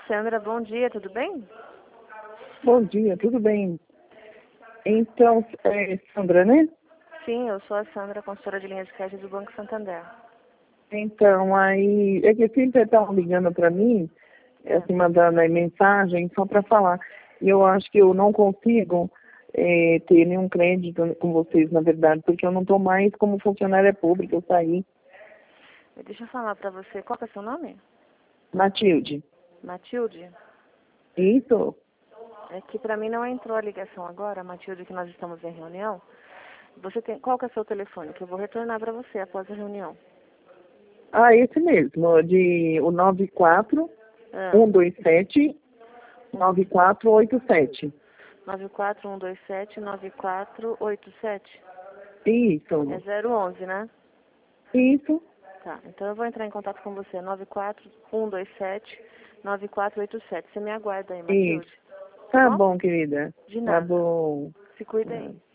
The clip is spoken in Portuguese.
Sandra, bom dia, tudo bem? Bom dia, tudo bem? Então, Sandra, né? Sim, eu sou a Sandra, consultora de linhas de crédito do Banco Santander. Então, aí, é que sempre estavam ligando para mim, assim, mandando aí mensagem só para falar. E eu acho que eu não consigo ter nenhum crédito com vocês, na verdade, porque eu não estou mais como funcionária pública, eu saí. Deixa eu falar pra você, qual que é seu nome? Matilde. Matilde? Isso? É que pra mim não entrou a ligação agora, Matilde, que nós estamos em reunião. Você tem, qual que é o seu telefone? Que eu vou retornar pra você após a reunião. Ah, esse mesmo, o 94127 9487. 94127-9487. Isso. É 011, né? Isso. Tá, então eu vou entrar em contato com você, 94127-9487. Você me aguarda aí, Isso. Matilde. Tá Tá bom? bom, querida. De Tá nada. bom. Se cuida Tá. aí.